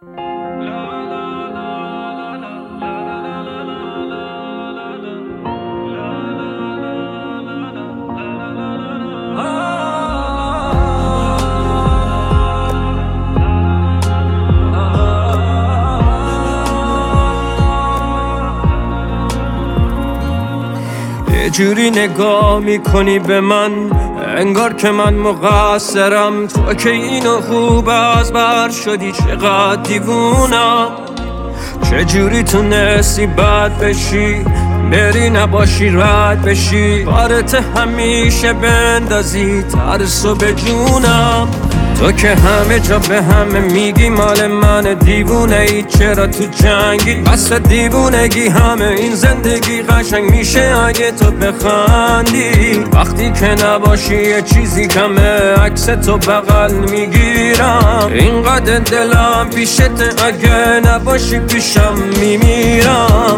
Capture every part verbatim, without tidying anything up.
یه جوری نگاه میکنی به من انگار که من مقصرم، تو که اینو خوب از بر شدی، چقدر دیوونم. چجوری تونستی بد بشی، بری نباشی رد بشی، بارت همیشه بندازی ترسو به جونم. تو که همه جا به همه میگی مال من، دیوونه ای چرا تو جنگی؟ بس دیوونگی همه این زندگی قشنگ میشه اگه تو بخندی. وقتی که نباشی یه چیزی کمه، عکس تو بغل میگیرم. اینقدر دلم پیشت اگه نباشی پیشم میمیرم.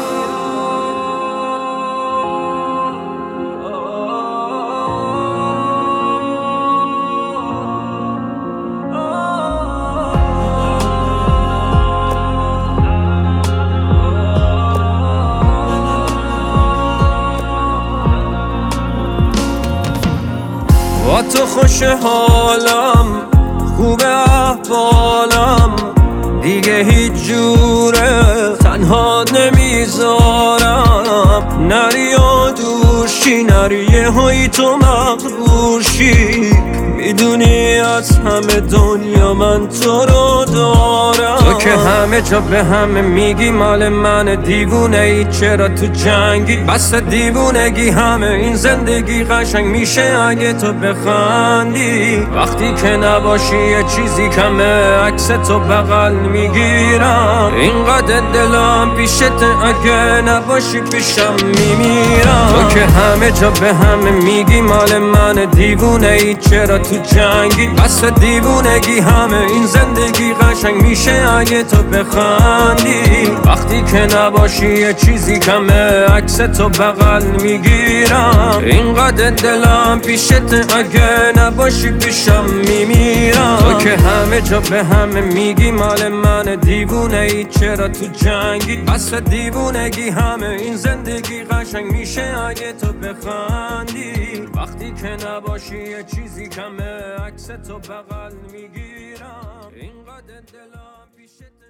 با تو خوش حالم، خوب احوالم، دیگه هیچ جوره تنها نمیذارم. نری و دوشی، نری یه هایی تو مغروشی، میدونی از همه دنیا من تو رو دارم. تو که همه جا به همه میگی مال من، دیوونه ای چرا تو جنگی؟ بس دیوونگی همه این زندگی قشنگ میشه اگه تو بخندی. وقتی که نباشی یه چیزی کمه، عکس تو بغل میگیرم. اینقدر دلم پیشت اگه نباشی پیشم میمیرم. تو که همه جا به همه میگی مال من، دیوونه ای چرا تو جنگی؟ بس دیوونگی همه این زندگی قشنگ میشه اگه تو بخندی. وقتی که نباشی یه چیزی کمه، عکس تو بغل میگیرم. اینقدر دلم پیشت اگه نباشی پیشم میمیرم. تو که همه جا به همه میگی مال من، دیوونه ای چرا تو جنگی؟ بس دیوونگی همه این زندگی قشنگ میشه اگه تو بخندی. وقتی که نباشی یه چیزی کمه، عکس تو بغل میگیرم. اینقدر دلم پیشت